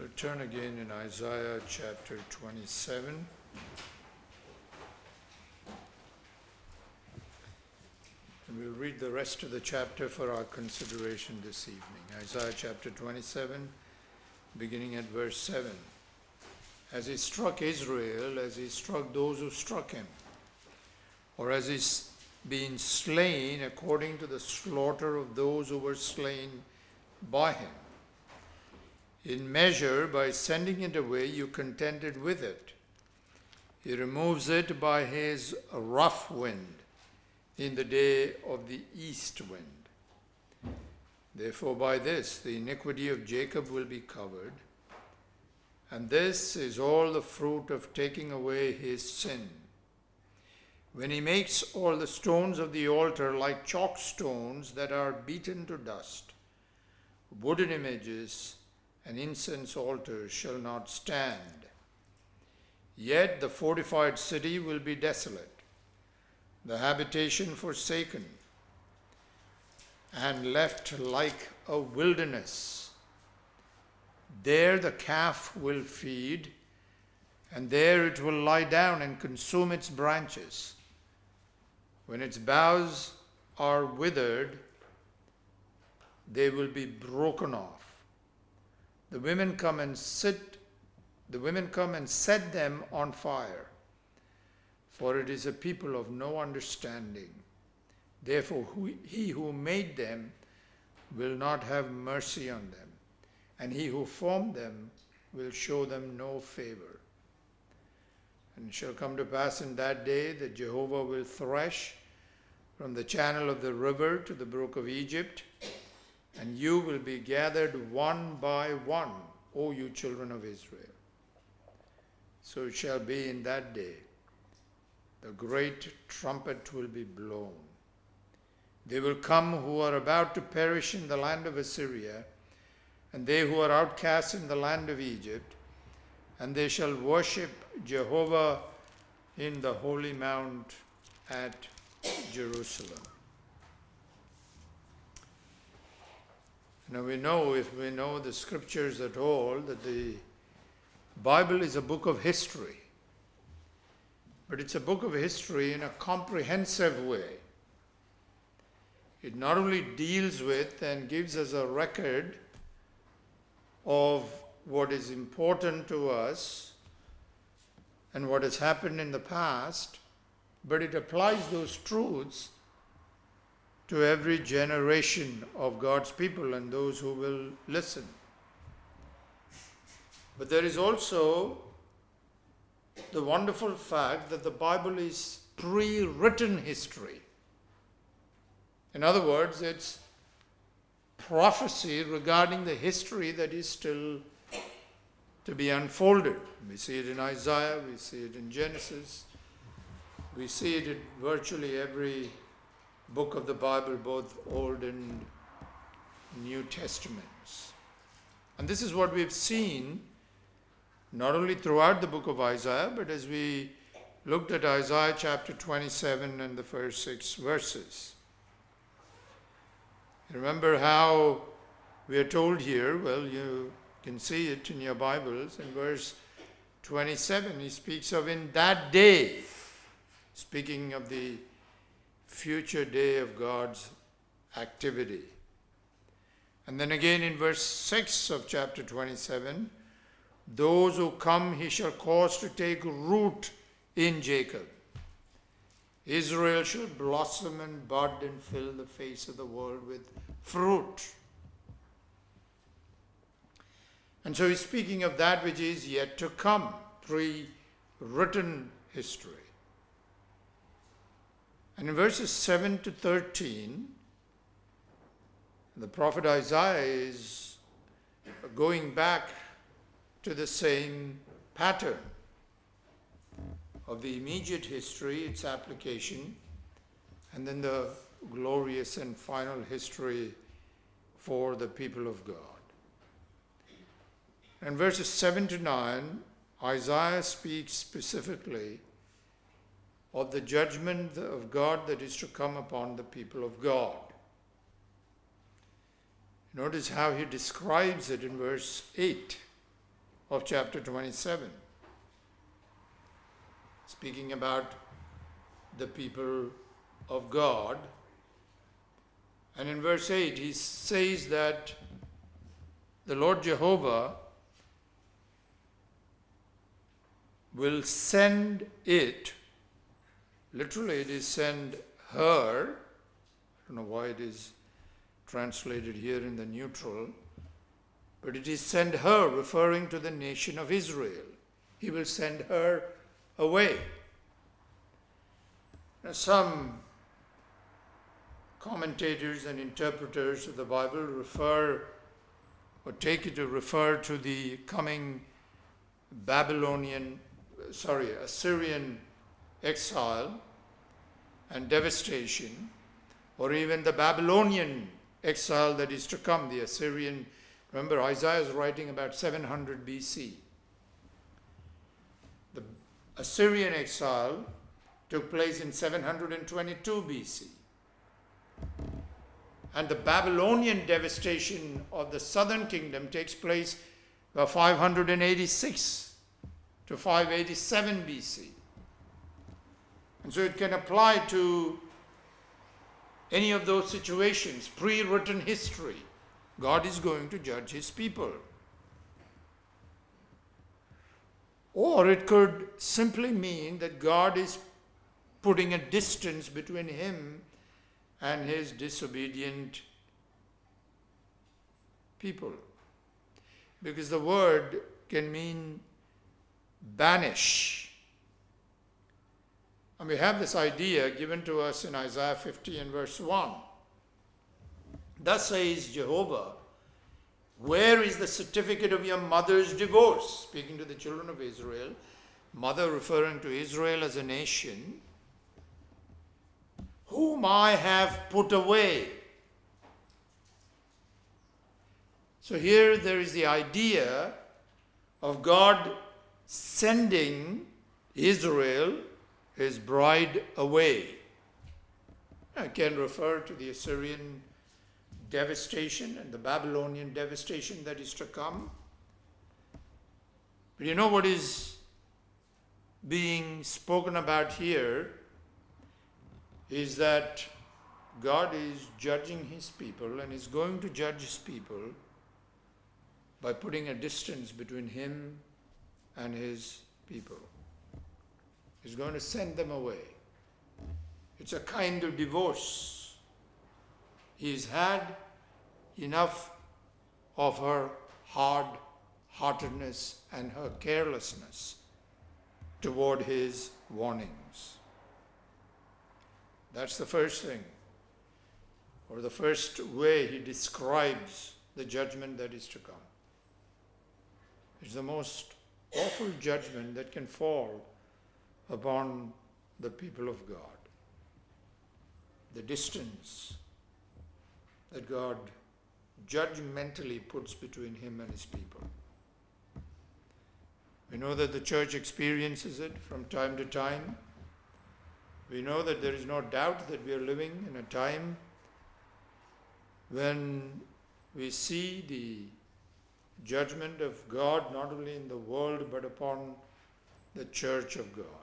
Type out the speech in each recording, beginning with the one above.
Turn again in Isaiah chapter 27. And we'll read the rest of the chapter for our consideration this evening. Isaiah chapter 27, beginning at verse 7. As he struck Israel, as he struck those who struck him, or as he's been slain according to the slaughter of those who were slain by him. In measure, by sending it away, you contended with it. He removes it by his rough wind in the day of the east wind. Therefore, by this, the iniquity of Jacob will be covered, and this is all the fruit of taking away his sin. When he makes all the stones of the altar like chalk stones that are beaten to dust, wooden images and incense altars shall not stand. Yet the fortified city will be desolate, the habitation forsaken, and left like a wilderness. There the calf will feed, and there it will lie down and consume its branches. When its boughs are withered, they will be broken off. The women come and set them on fire, for it is a people of no understanding. Therefore he who made them will not have mercy on them, and he who formed them will show them no favor. And it shall come to pass in that day that Jehovah will thresh from the channel of the river to the brook of Egypt, and you will be gathered one by one, O you children of Israel. So it shall be in that day. The great trumpet will be blown. They will come who are about to perish in the land of Assyria, and they who are outcast in the land of Egypt, and they shall worship Jehovah in the holy mount at Jerusalem. Now we know, if we know the scriptures at all, that the Bible is a book of history. But it's a book of history in a comprehensive way. It not only deals with and gives us a record of what is important to us and what has happened in the past, but it applies those truths to every generation of God's people and those who will listen. But there is also the wonderful fact that the Bible is pre-written history. In other words, it's prophecy regarding the history that is still to be unfolded. We see it in Isaiah, we see it in Genesis, we see it in virtually every book of the Bible, both Old and New Testaments. And this is what we've seen not only throughout the book of Isaiah, but as we looked at Isaiah chapter 27 and the first 6 verses. Remember how we are told here, well, you can see it in your Bibles, in verse 27, he speaks of in that day, speaking of the future day of God's activity. And then again in verse 6 of chapter 27, those who come he shall cause to take root in Jacob. Israel shall blossom and bud and fill the face of the world with fruit. And so he's speaking of that which is yet to come, pre-written history. And in verses 7 to 13, the prophet Isaiah is going back to the same pattern of the immediate history, its application, and then the glorious and final history for the people of God. In verses 7 to 9, Isaiah speaks specifically of the judgment of God that is to come upon the people of God. Notice how he describes it in verse 8. of chapter 27, speaking about the people of God. And in verse 8, he says that the Lord Jehovah will send it, literally it is send her. I don't know why it is translated here in the neutral, but it is send her, referring to the nation of Israel. He will send her away. Now, some commentators and interpreters of the Bible refer or take it to refer to the coming Assyrian exile and devastation, or even the Babylonian exile that is to come, the Assyrian. Remember, Isaiah is writing about 700 BC. The Assyrian exile took place in 722 BC. And the Babylonian devastation of the southern kingdom takes place about 586 to 587 BC. And so it can apply to any of those situations, pre-written history. God is going to judge his people. Or it could simply mean that God is putting a distance between him and his disobedient people. Because the word can mean banish. And we have this idea given to us in Isaiah 50 and verse 1. Thus says Jehovah, where is the certificate of your mother's divorce? Speaking to the children of Israel, mother referring to Israel as a nation, whom I have put away. So here there is the idea of God sending Israel, his bride, away. I can refer to the Assyrian devastation and the Babylonian devastation that is to come. But you know what is being spoken about here is that God is judging his people and is going to judge his people by putting a distance between him and his people. He's going to send them away. It's a kind of divorce. He's had enough of her hard-heartedness and her carelessness toward his warnings. That's the first thing, or the first way he describes the judgment that is to come. It's the most awful judgment that can fall upon the people of God. The distance that God judgmentally puts between him and his people. We know that the church experiences it from time to time. We know that there is no doubt that we are living in a time when we see the judgment of God not only in the world but upon the church of God.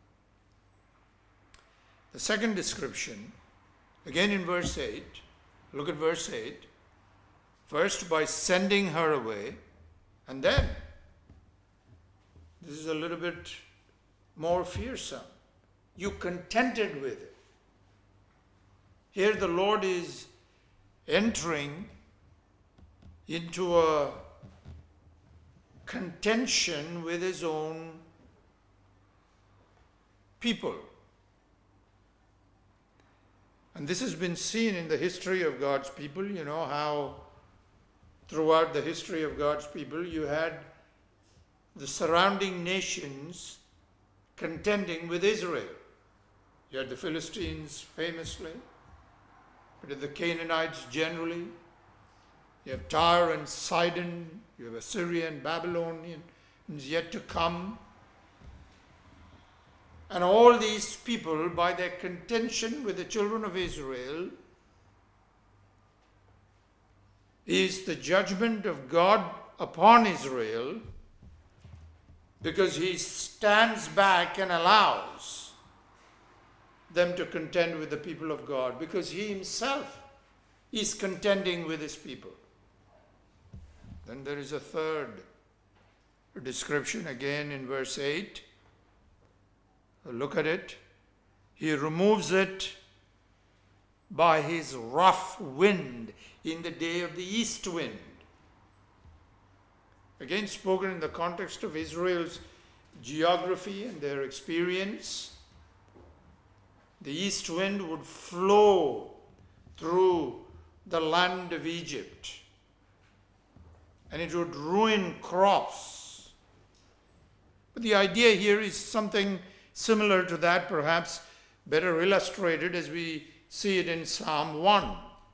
The second description, again in verse 8, look at verse 8. First by sending her away, and then, this is a little bit more fearsome, you contented with it. Here the Lord is entering into a contention with his own people. And this has been seen in the history of God's people. You know how throughout the history of God's people you had the surrounding nations contending with Israel. You had the Philistines famously, but the Canaanites generally. You have Tyre and Sidon, you have Assyria and Babylonians yet to come. And all these people, by their contention with the children of Israel, is the judgment of God upon Israel because he stands back and allows them to contend with the people of God, because he himself is contending with his people. Then there is a third description again in verse 8. Look at it. He removes it by his rough wind in the day of the east wind. Again, spoken in the context of Israel's geography and their experience. The east wind would flow through the land of Egypt, and it would ruin crops. But the idea here is something similar to that, perhaps better illustrated as we see it in Psalm 1.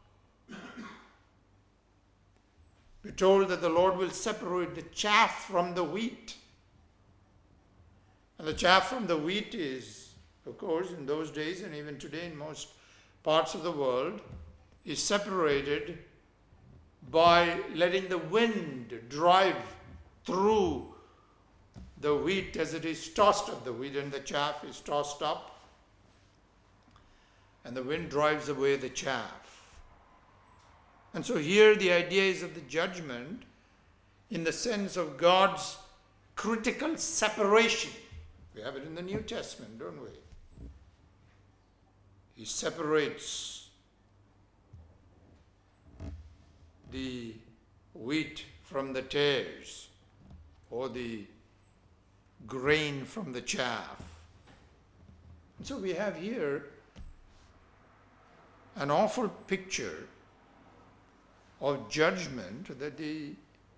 We're told that the Lord will separate the chaff from the wheat. And the chaff from the wheat is, of course, in those days and even today in most parts of the world, is separated by letting the wind drive through the wheat as it is tossed up. The wheat and the chaff is tossed up, and the wind drives away the chaff. And so here the idea is of the judgment in the sense of God's critical separation. We have it in the New Testament, don't we? He separates the wheat from the tares, or the grain from the chaff. And so we have here an awful picture of judgment that the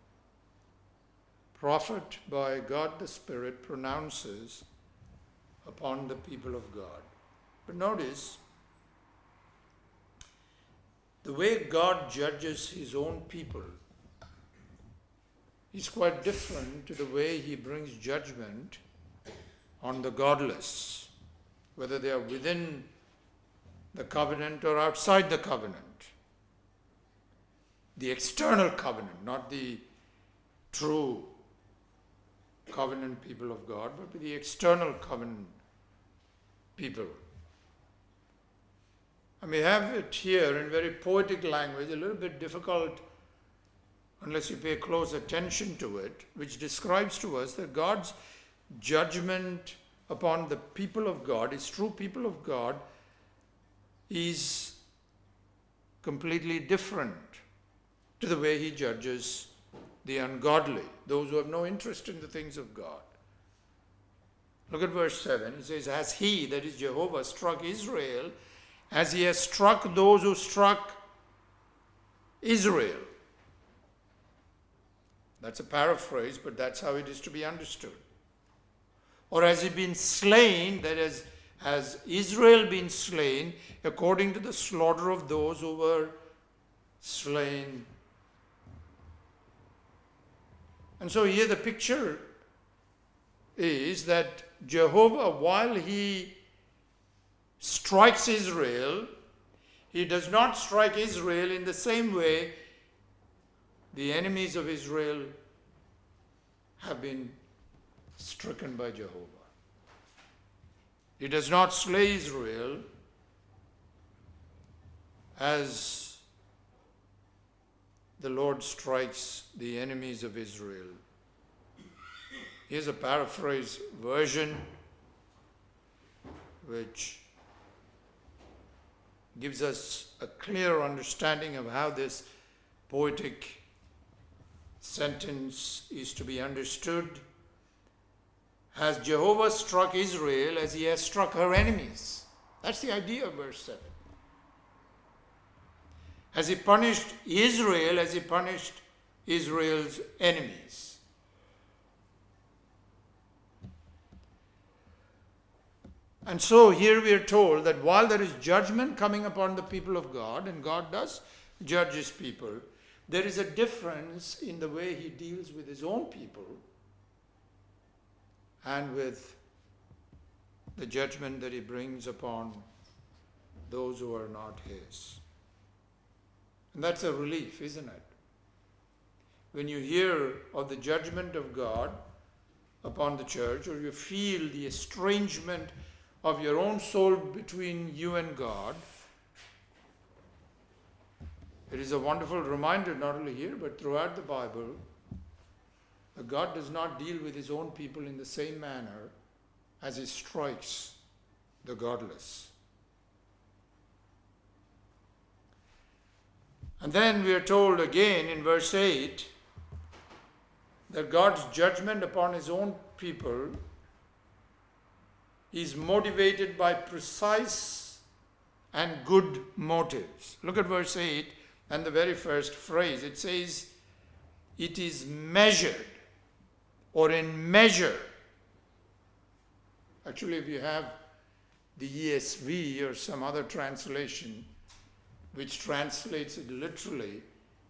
prophet by God the Spirit pronounces upon the people of God. But notice, the way God judges his own people is quite different to the way he brings judgment on the godless, whether they are within the covenant or outside the covenant. The external covenant, not the true covenant people of God, but the external covenant people. And we have it here in very poetic language, a little bit difficult unless you pay close attention to it, which describes to us that God's judgment upon the people of God, his true people of God, is completely different to the way he judges the ungodly, those who have no interest in the things of God. Look at verse 7. He says, "Has he," that is Jehovah, "struck Israel as he has struck those who struck Israel?" That's a paraphrase, but that's how it is to be understood. Or has he been slain, that is, has Israel been slain according to the slaughter of those who were slain? And so here the picture is that Jehovah, while he strikes Israel, he does not strike Israel in the same way the enemies of Israel have been stricken by Jehovah. He does not slay Israel as the Lord strikes the enemies of Israel. Here's a paraphrase version which gives us a clear understanding of how this poetic sentence is to be understood. Has Jehovah struck Israel as he has struck her enemies? That's the idea of verse 7. Has he punished Israel as he punished Israel's enemies? And so here we are told that while there is judgment coming upon the people of God, and God does judge his people, there is a difference in the way he deals with his own people and with the judgment that he brings upon those who are not his. And that's a relief, isn't it? When you hear of the judgment of God upon the church, or you feel the estrangement of your own soul between you and God, it is a wonderful reminder, not only here, but throughout the Bible, that God does not deal with his own people in the same manner as he strikes the godless. And then we are told again in verse 8 that God's judgment upon his own people is motivated by precise and good motives. Look at verse 8 and the very first phrase. It says, it is measured, or in measure. Actually, if you have the ESV or some other translation which translates it literally,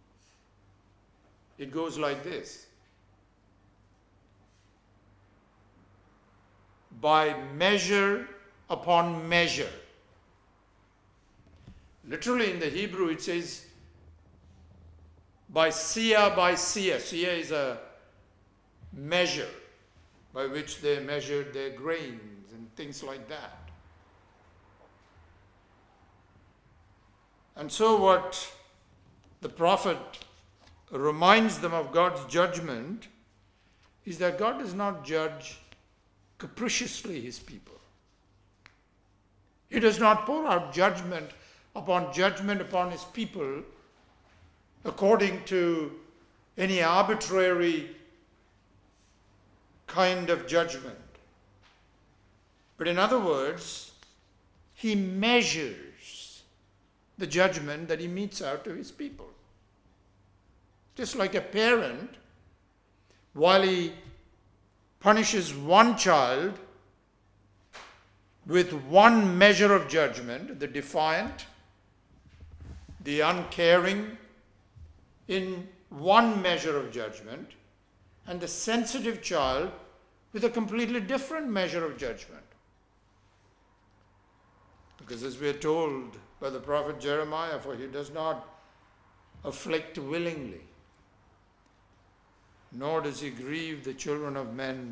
it goes like this: by measure upon measure. Literally in the Hebrew it says by seah by seah. Seah is a measure by which they measured their grains and things like that. And so what the prophet reminds them of God's judgment is that God does not judge capriciously his people. He does not pour out judgment upon his people according to any arbitrary kind of judgment. But in other words, he measures the judgment that he metes out to his people. Just like a parent, while he punishes one child with one measure of judgment, the defiant, the uncaring, in one measure of judgment, and the sensitive child with a completely different measure of judgment. Because as we are told by the prophet Jeremiah, for he does not afflict willingly, nor does he grieve the children of men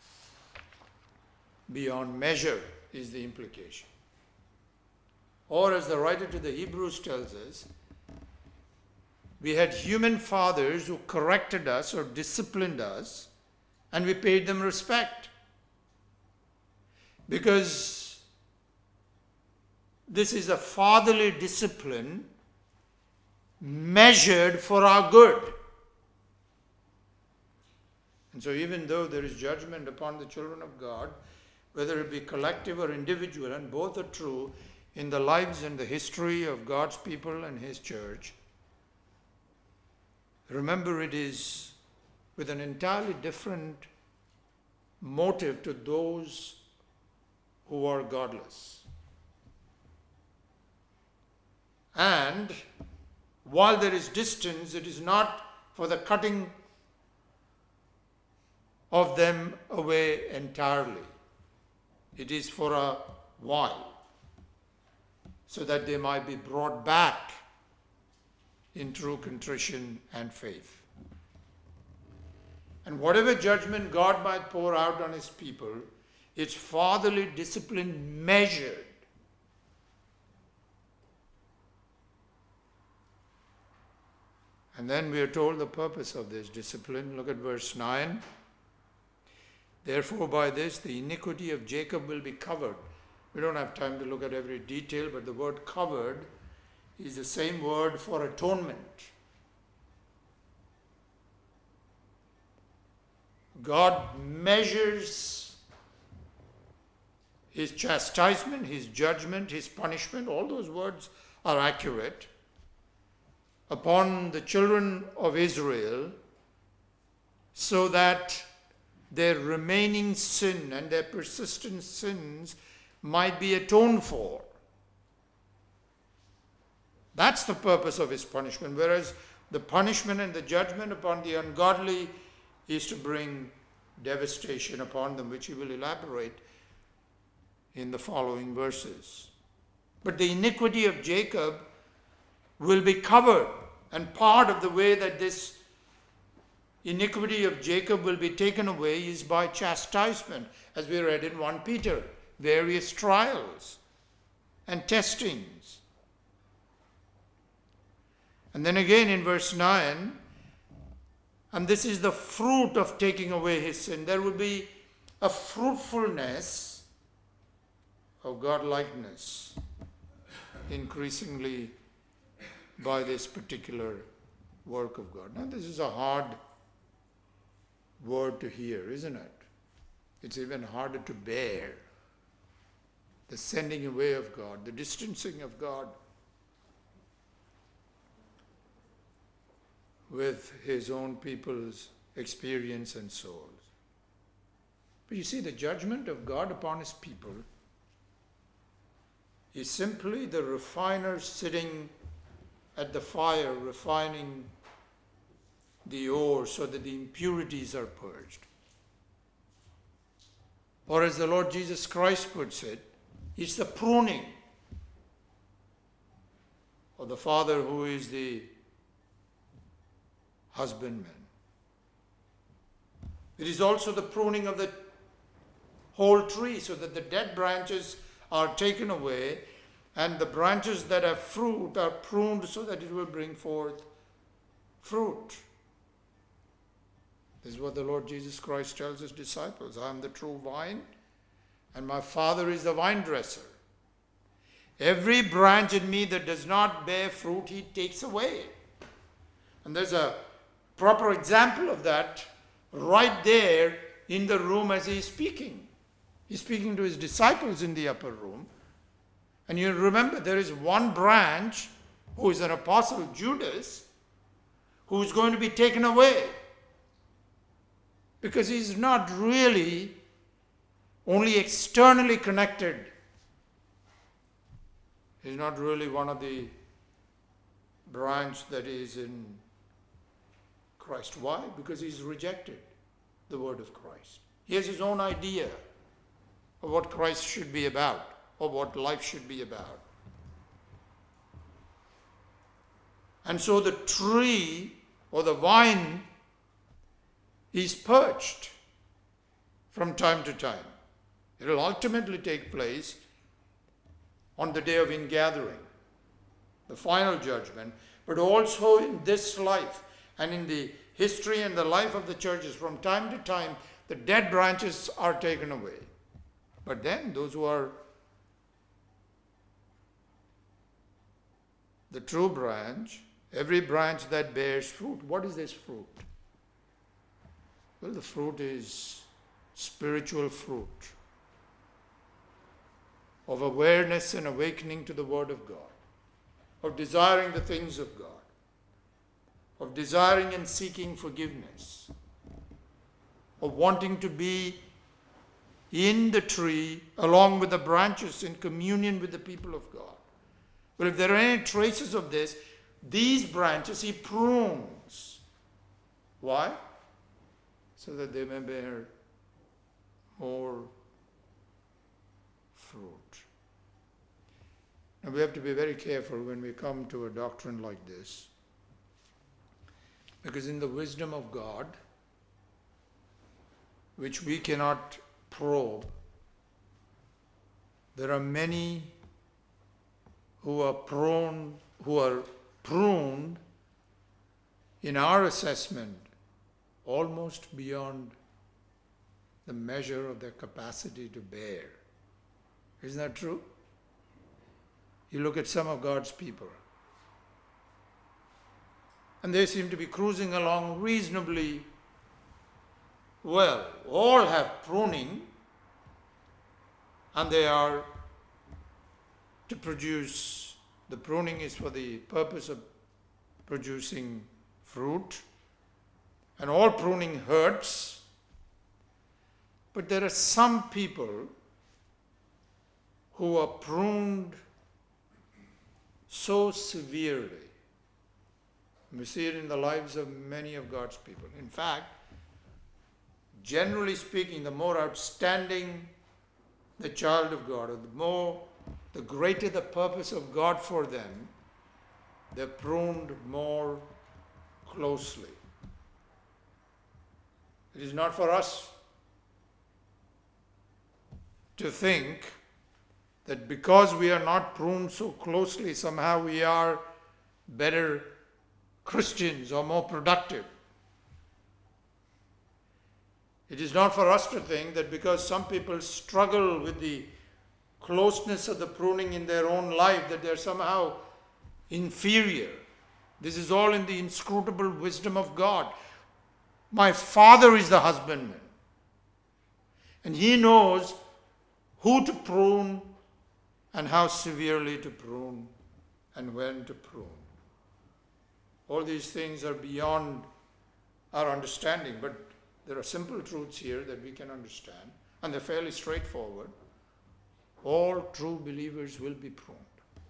beyond measure, is the implication. Or as the writer to the Hebrews tells us, we had human fathers who corrected us or disciplined us, and we paid them respect. Because this is a fatherly discipline measured for our good. And so even though there is judgment upon the children of God, whether it be collective or individual, and both are true in the lives and the history of God's people and his church, remember it is with an entirely different motive to those who are godless. And while there is distance, it is not for the cutting of them away entirely. It is for a while, so that they might be brought back in true contrition and faith. And whatever judgment God might pour out on his people, it's fatherly discipline measured. And then we are told the purpose of this discipline. Look at verse 9. Therefore, by this, the iniquity of Jacob will be covered. We don't have time to look at every detail, but the word covered is the same word for atonement. God measures his chastisement, his judgment, his punishment, all those words are accurate, upon the children of Israel, so that their remaining sin and their persistent sins might be atoned for. That's the purpose of his punishment, whereas the punishment and the judgment upon the ungodly is to bring devastation upon them, which he will elaborate in the following verses. But the iniquity of Jacob will be covered, and part of the way that this iniquity of Jacob will be taken away is by chastisement, as we read in 1 Peter, various trials and testings. And then again in verse 9, and this is the fruit of taking away his sin. There will be a fruitfulness of God-likeness increasingly by this particular work of God. Now this is a hard word to hear, isn't it? It's even harder to bear. The sending away of God, the distancing of God with his own people's experience and souls. But you see, the judgment of God upon his people is simply the refiner sitting at the fire, refining the ore so that the impurities are purged. Or as the Lord Jesus Christ puts it, it's the pruning of the Father who is the husbandman. It is also the pruning of the whole tree so that the dead branches are taken away and the branches that have fruit are pruned so that it will bring forth fruit. This is what the Lord Jesus Christ tells his disciples. I am the true vine and my Father is the vine dresser. Every branch in me that does not bear fruit, he takes away. And there's a proper example of that right there in the room as he is speaking. He's speaking to his disciples in the upper room. And you remember there is one branch who is an apostle, Judas, who is going to be taken away. Because he's not really only externally connected. He's not really one of the branch that is in Christ. Why? Because he's rejected the word of Christ. He has his own idea of what Christ should be about, or what life should be about. And so the tree or the vine is purged from time to time. It will ultimately take place on the day of ingathering, the final judgment, but also in this life and in the history and the life of the churches. From time to time, the dead branches are taken away. But then those who are the true branch, every branch that bears fruit. What is this fruit? Well, the fruit is spiritual fruit of awareness and awakening to the Word of God, of desiring the things of God, of desiring and seeking forgiveness, of wanting to be in the tree along with the branches in communion with the people of God. Well, if there are any traces of this, these branches he prunes. Why? So that they may bear more fruit. Now we have to be very careful when we come to a doctrine like this, because in the wisdom of God, which we cannot probe, there are many who are pruned in our assessment almost beyond the measure of their capacity to bear. Isn't that true? You look at some of God's people, and they seem to be cruising along reasonably well. All have pruning, and they are to produce, the pruning is for the purpose of producing fruit, and all pruning hurts. But there are some people who are pruned so severely. We see it in the lives of many of God's people. In fact, generally speaking, the more outstanding the child of God, or the greater the purpose of God for them, they're pruned more closely. It is not for us to think that because we are not pruned so closely, somehow we are better Christians or more productive. It is not for us to think that because some people struggle with the closeness of the pruning in their own life, that they are somehow inferior. This is all in the inscrutable wisdom of God. My Father is the husbandman, and He knows who to prune and how severely to prune and when to prune. All these things are beyond our understanding, but there are simple truths here that we can understand, and they're fairly straightforward. All true believers will be pruned.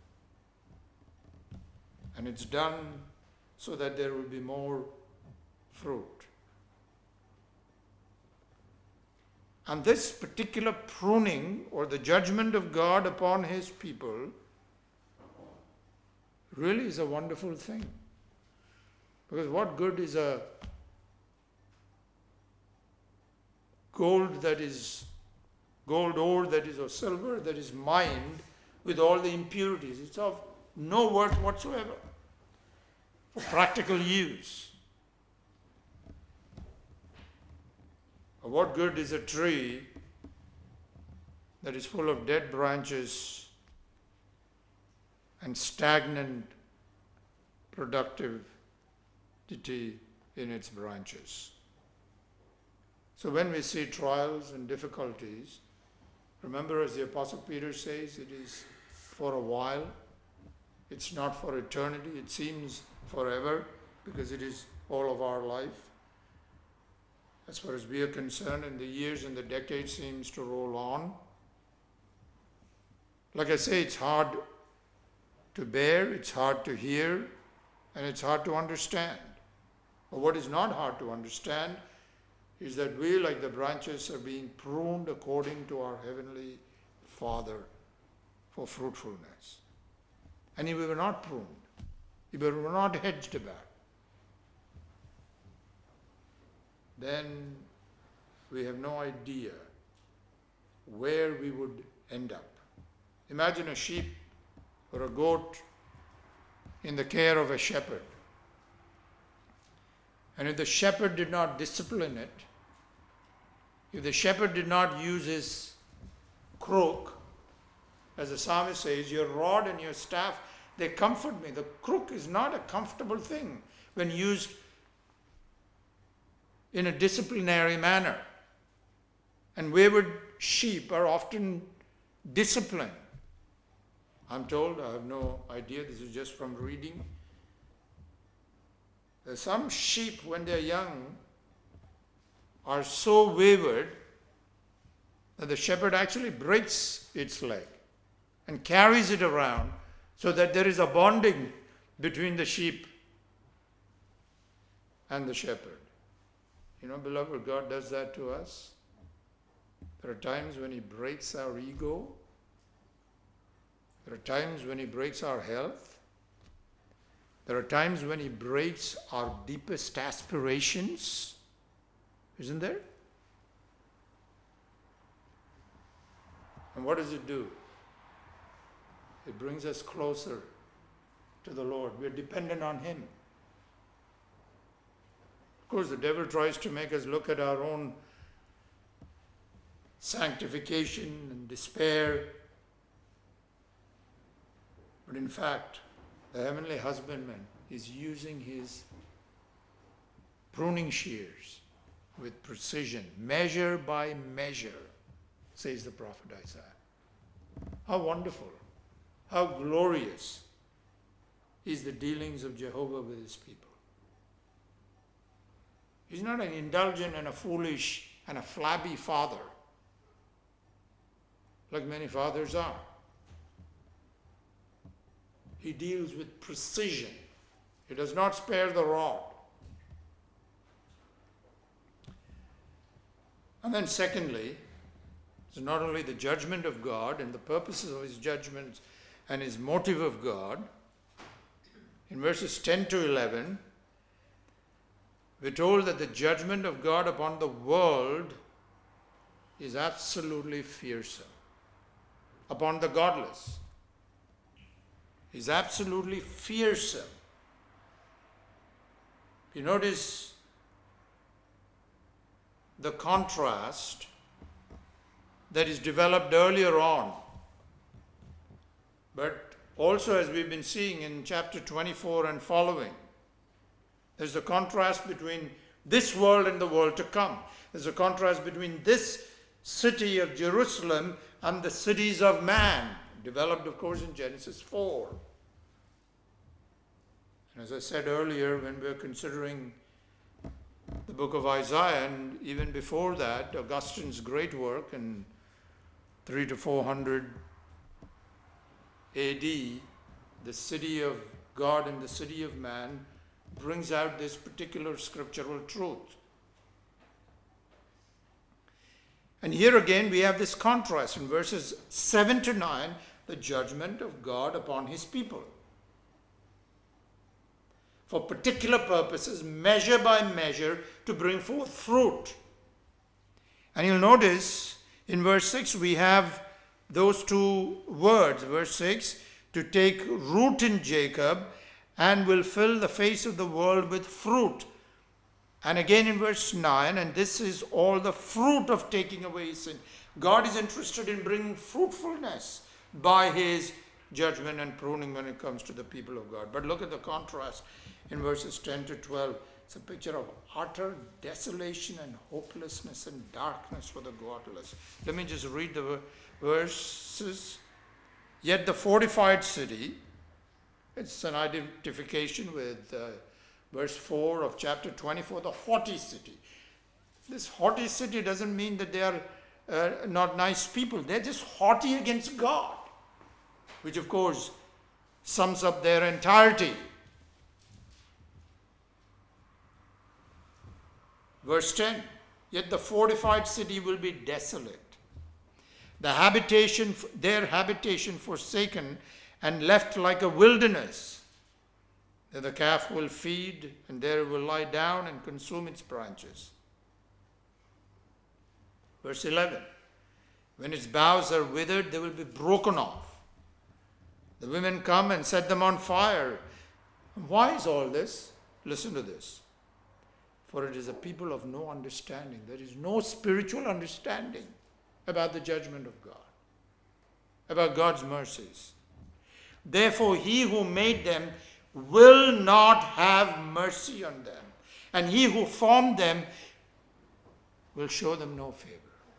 And it's done so that there will be more fruit. And this particular pruning, or the judgment of God upon His people, really is a wonderful thing. Because what good is a gold ore that is, or silver that is mined with all the impurities? It's of no worth whatsoever for practical use. Or what good is a tree that is full of dead branches and stagnant productivity in its branches? So when we see trials and difficulties, remember, as the Apostle Peter says, it is for a while. It's not for eternity. It seems forever because it is all of our life. As far as we are concerned, and the years and the decades seems to roll on. Like I say, it's hard to bear, it's hard to hear, and it's hard to understand. But what is not hard to understand is that we, like the branches, are being pruned according to our Heavenly Father for fruitfulness. And if we were not pruned, if we were not hedged about, then we have no idea where we would end up. Imagine a sheep or a goat in the care of a shepherd. And if the shepherd did not discipline it, if the shepherd did not use his crook, as the psalmist says, your rod and your staff, they comfort me. The crook is not a comfortable thing when used in a disciplinary manner. And wayward sheep are often disciplined. I'm told, I have no idea, this is just from reading. There's some sheep, when they're young, are so wayward that the shepherd actually breaks its leg and carries it around so that there is a bonding between the sheep and the shepherd. You know, beloved, God does that to us. There are times when He breaks our ego. There are times when He breaks our health. There are times when He breaks our deepest aspirations. Isn't there? And what does it do? It brings us closer to the Lord. We're dependent on Him. Of course, the devil tries to make us look at our own sanctification and despair. But in fact, the heavenly husbandman is using his pruning shears with precision, measure by measure, says the prophet Isaiah. How wonderful, how glorious is the dealings of Jehovah with His people. He's not an indulgent and a foolish and a flabby father, like many fathers are. He deals with precision. He does not spare the rod. And then secondly, it's not only the judgment of God and the purposes of His judgments and His motive of God. In verses 10 to 11, we're told that the judgment of God upon the world is absolutely fearsome. Upon the godless is absolutely fearsome. You notice the contrast that is developed earlier on, but also as we've been seeing in chapter 24 and following. There's a contrast between this world and the world to come. There's a contrast between this city of Jerusalem and the cities of man, developed, of course, in Genesis 4. And as I said earlier, when we were considering the book of Isaiah, and even before that, Augustine's great work in 300 to 400 AD, the city of God and the city of man, brings out this particular scriptural truth. And here again we have this contrast in verses 7 to 9, the judgment of God upon his people. For particular purposes, measure by measure, to bring forth fruit. And you'll notice in verse 6 we have those two words. Verse 6, to take root in Jacob, and will fill the face of the world with fruit. And again in verse 9, and this is all the fruit of taking away sin. God is interested in bringing fruitfulness by his judgment and pruning when it comes to the people of God. But look at the contrast in verses 10 to 12. It's a picture of utter desolation and hopelessness and darkness for the godless. Let me just read the verses. Yet the fortified city, it's an identification with verse 4 of chapter 24, the haughty city. This haughty city doesn't mean that they are not nice people. They're just haughty against God, which of course sums up their entirety. Verse 10, yet the fortified city will be desolate, their habitation forsaken and left like a wilderness. There the calf will feed, and there it will lie down and consume its branches. Verse 11, when its boughs are withered, they will be broken off. The women come and set them on fire. Why is all this? Listen to this. For it is a people of no understanding. There is no spiritual understanding about the judgment of God, about God's mercies. Therefore, he who made them will not have mercy on them, and he who formed them will show them no favor.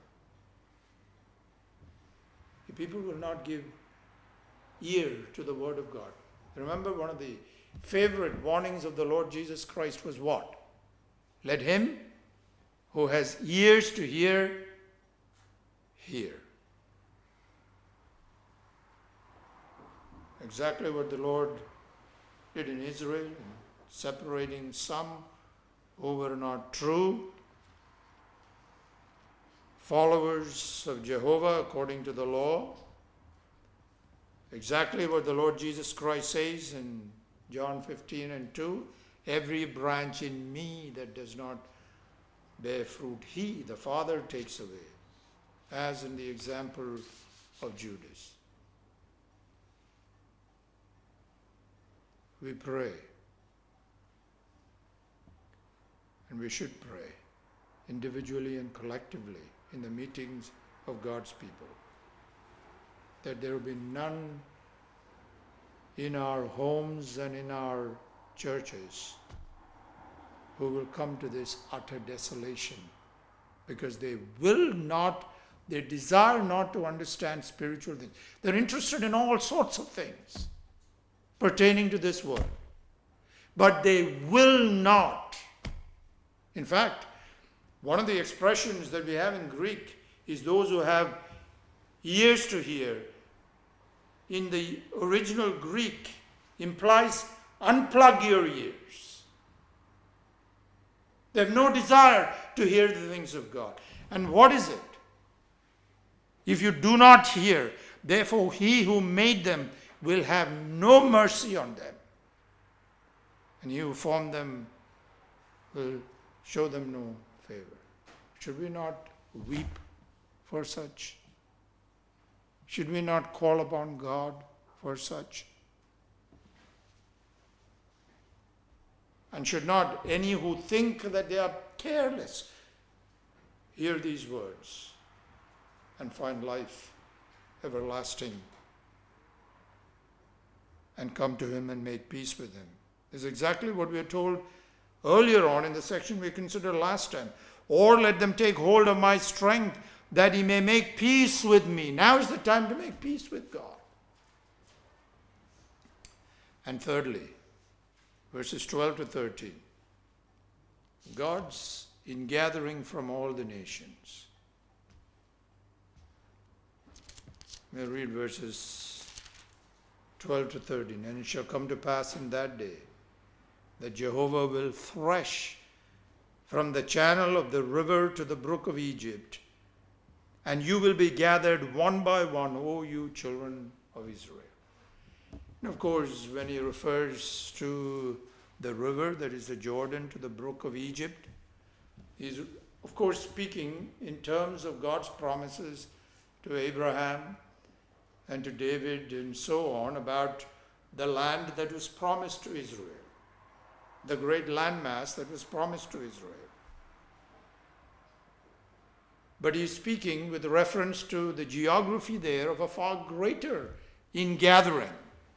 The people will not give ear to the word of God. Remember, one of the favorite warnings of the Lord Jesus Christ was what? Let him who has ears to hear, hear. Exactly what the Lord did in Israel, separating some who were not true followers of Jehovah according to the law. Exactly what the Lord Jesus Christ says in John 15 and 2. Every branch in me that does not bear fruit, he, the Father, takes away, as in the example of Judas. We pray, and we should pray, individually and collectively, in the meetings of God's people, that there will be none in our homes and in our churches who will come to this utter desolation, because they desire not to understand spiritual things. They're interested in all sorts of things pertaining to this world, but they will not. In fact, one of the expressions that we have in Greek is those who have ears to hear. In the original Greek implies unplug your ears. They have no desire to hear the things of God. And what is it? If you do not hear, therefore he who made them will have no mercy on them, and he who formed them will show them no favor. Should we not weep for such? Should we not call upon God for such? And should not any who think that they are careless hear these words and find life everlasting and come to him and make peace with him? This is exactly what we are told earlier on in the section we considered last time. Or let them take hold of my strength, that he may make peace with me. Now is the time to make peace with God. And thirdly, verses 12 to 13, God's ingathering from all the nations. We'll read verses 12 to 13. And it shall come to pass in that day that Jehovah will thresh from the channel of the river to the brook of Egypt, and you will be gathered one by one, O you children of Israel. And of course, when he refers to the river, that is the Jordan, to the brook of Egypt, he's of course speaking in terms of God's promises to Abraham and to David and so on about the land that was promised to Israel, the great landmass that was promised to Israel. But he's speaking with reference to the geography there of a far greater ingathering.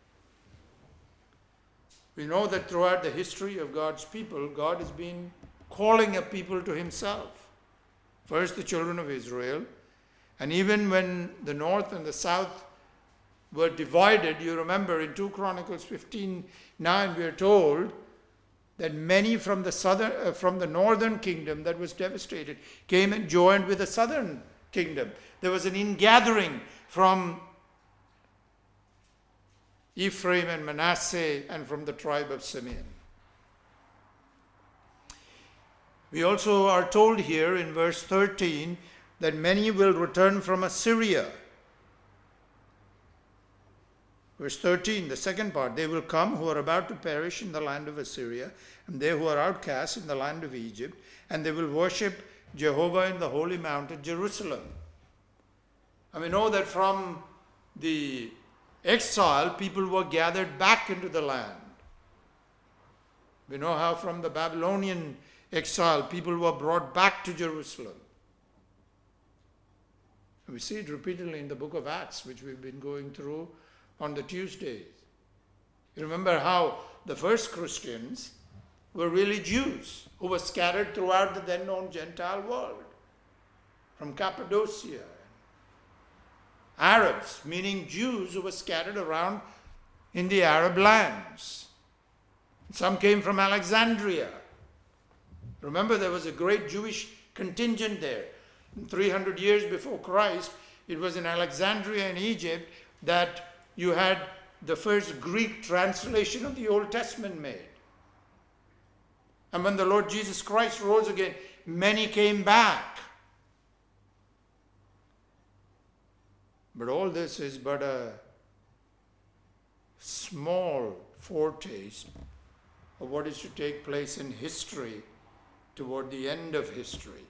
We know that throughout the history of God's people, God has been calling a people to himself. First the children of Israel, and even when the north and the south were divided, you remember in 2 Chronicles 15:9 we are told that many from the northern kingdom that was devastated came and joined with the southern kingdom. There was an ingathering from Ephraim and Manasseh and from the tribe of Simeon. We also are told here in verse 13 that many will return from Assyria. Verse 13, the second part, they will come who are about to perish in the land of Assyria, and they who are outcast in the land of Egypt, and they will worship Jehovah in the holy mountain, Jerusalem. And we know that from the exile, people were gathered back into the land. We know how from the Babylonian exile, people were brought back to Jerusalem. We see it repeatedly in the book of Acts, which we've been going through on the Tuesdays. You remember how the first Christians were really Jews who were scattered throughout the then known Gentile world, from Cappadocia. Arabs, meaning Jews who were scattered around in the Arab lands. Some came from Alexandria. Remember, there was a great Jewish contingent there. 300 years before Christ, it was in Alexandria in Egypt that you had the first Greek translation of the Old Testament made. And when the Lord Jesus Christ rose again, many came back. But all this is but a small foretaste of what is to take place in history toward the end of history.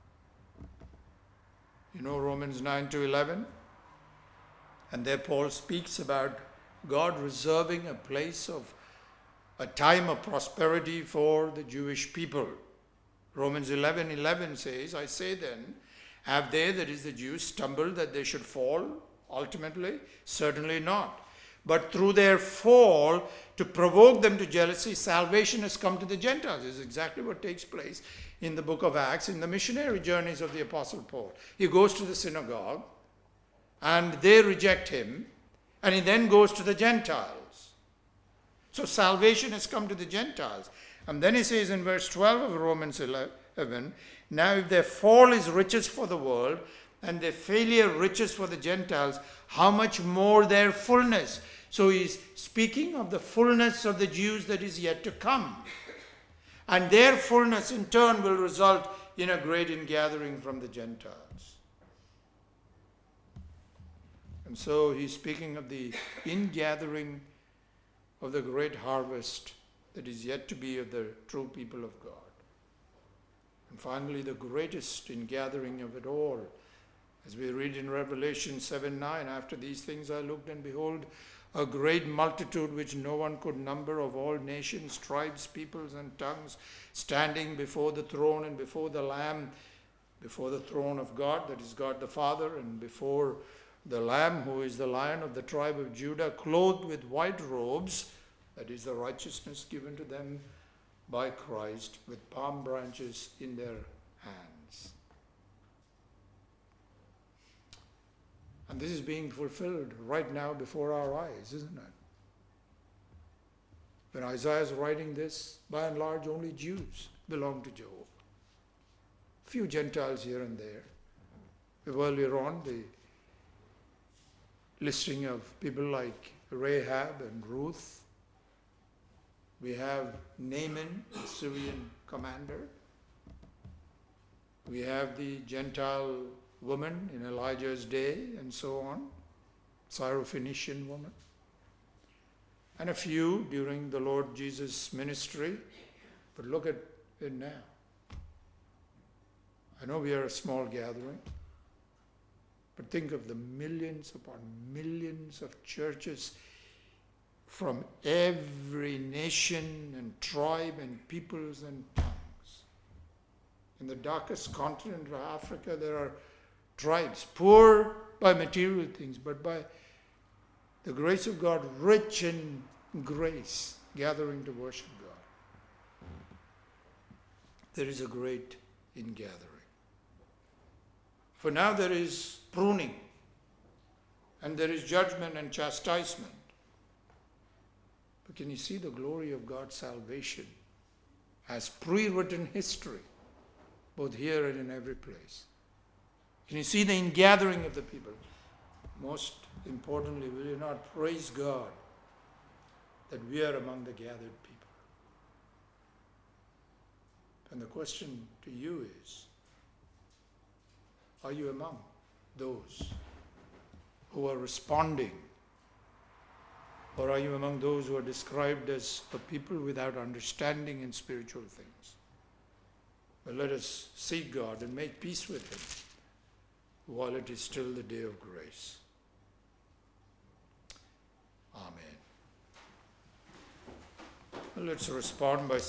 You know Romans 9 to 11? And there Paul speaks about God reserving a place of a time of prosperity for the Jewish people. Romans 11:11 says, I say then, have they, that is the Jews, stumbled that they should fall ultimately? Certainly not. But through their fall, to provoke them to jealousy, salvation has come to the Gentiles. This is exactly what takes place in the book of Acts, in the missionary journeys of the Apostle Paul. He goes to the synagogue, and they reject him, and he then goes to the Gentiles. So salvation has come to the Gentiles. And then he says in verse 12 of Romans 11, now if their fall is riches for the world, and their failure riches for the Gentiles, how much more their fullness? So he's speaking of the fullness of the Jews that is yet to come. And their fullness in turn will result in a great ingathering from the Gentiles. And so he's speaking of the ingathering of the great harvest that is yet to be of the true people of God. finally, the greatest ingathering of it all. As we read in Revelation 7:9, after these things I looked, and behold, a great multitude which no one could number, of all nations, tribes, peoples, and tongues, standing before the throne and before the Lamb, before the throne of God, that is God the Father, and before the Lamb, who is the Lion of the tribe of Judah, clothed with white robes, that is the righteousness given to them by Christ, with palm branches in their hands. And this is being fulfilled right now before our eyes, isn't it? When Isaiah is writing this, by and large only Jews belong to Jehovah. Few Gentiles here and there. Earlier on, the listing of people like Rahab and Ruth. We have Naaman, the Syrian commander. We have the Gentile woman in Elijah's day, and so on, Syrophoenician woman, and a few during the Lord Jesus' ministry. But look at it now. I know we are a small gathering, but think of the millions upon millions of churches from every nation and tribe and peoples and tongues. In the darkest continent of Africa, there are tribes, poor by material things, but by the grace of God, rich in grace, gathering to worship God. There is a great ingathering. For now there is pruning, and there is judgment and chastisement. But can you see the glory of God's salvation as pre-written history, both here and in every place? Can you see the ingathering of the people? Most importantly, will you not praise God that we are among the gathered people? And the question to you is, are you among those who are responding? Or are you among those who are described as a people without understanding in spiritual things? But let us seek God and make peace with Him while it is still the day of grace. Amen. Well, let's respond by